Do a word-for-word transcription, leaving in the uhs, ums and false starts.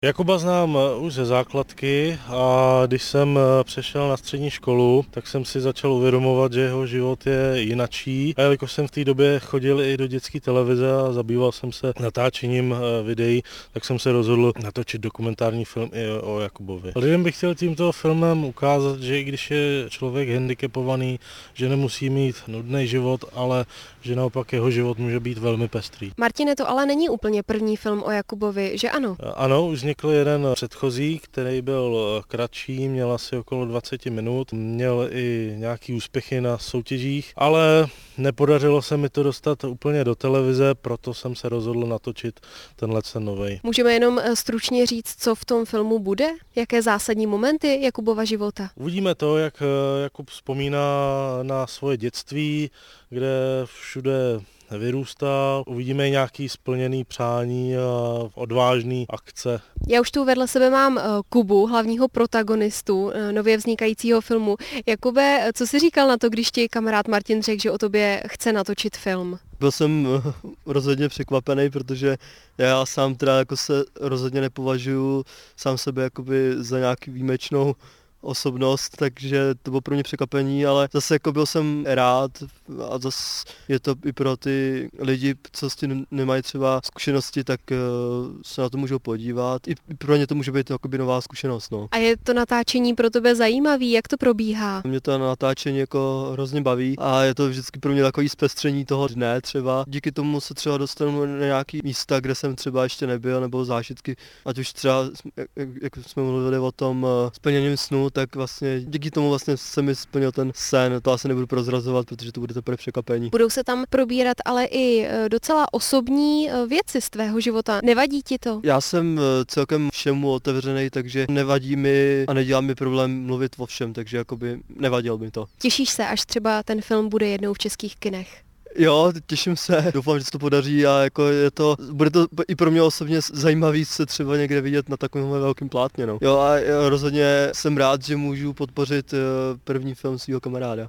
Jakuba znám už ze základky a když jsem přešel na střední školu, tak jsem si začal uvědomovat, že jeho život je jinačí. A jelikož jsem v té době chodil i do dětské televize a zabýval jsem se natáčením videí, tak jsem se rozhodl natočit dokumentární film i o Jakubovi. Lidem bych chtěl tímto filmem ukázat, že i když je člověk handicapovaný, že nemusí mít nudný život, ale že naopak jeho život může být velmi pestrý. Martine, to ale není úplně první film o Jakubovi, že ano? Ano, už vznikl jeden předchozí, který byl kratší, měl asi okolo dvacet minut, měl i nějaký úspěchy na soutěžích, ale nepodařilo se mi to dostat úplně do televize, proto jsem se rozhodl natočit tenhle ten novej. Můžeme jenom stručně říct, co v tom filmu bude? Jaké zásadní momenty Jakubova života? Uvidíme to, jak Jakub vzpomíná na svoje dětství, kde všude vyrůstal, uvidíme nějaký splněný přání a odvážný akce. Já už tu vedle sebe mám Kubu, hlavního protagonistu nově vznikajícího filmu. Jakube, co jsi říkal na to, když ti kamarád Martin řekl, že o tobě chce natočit film? Byl jsem rozhodně překvapený, protože já sám teda jako se rozhodně nepovažuji sám sebe jakoby za nějaký výjimečnou osobnost, takže to bylo pro mě překvapení, ale zase jako byl jsem rád a zase je to i pro ty lidi, co s tím nemají třeba zkušenosti, tak se na to můžou podívat. I pro ně to může být jakoby nová zkušenost. No. A je to natáčení pro tebe zajímavý? Jak to probíhá? Mě to natáčení jako hrozně baví a je to vždycky pro mě takový zpestření toho dne třeba. Díky tomu se třeba dostanu na nějaký místa, kde jsem třeba ještě nebyl, nebo zážitky, ať už třeba, jak, jak jsme mluvili o tom splněním snu, tak vlastně díky tomu vlastně se mi splnil ten sen. To asi nebudu prozrazovat, protože to bude teprve překvapení. Budou se tam probírat ale i docela osobní věci z tvého života. Nevadí ti to? Já jsem celkem všemu otevřený, takže nevadí mi a nedělá mi problém mluvit o všem, takže jakoby nevadil mi to. Těšíš se, až třeba ten film bude jednou v českých kinech? Jo, těším se, doufám, že se to podaří a jako je to, bude to i pro mě osobně zajímavý se třeba někde vidět na takovém velkém plátně. No. Jo a rozhodně jsem rád, že můžu podpořit první film svého kamaráda.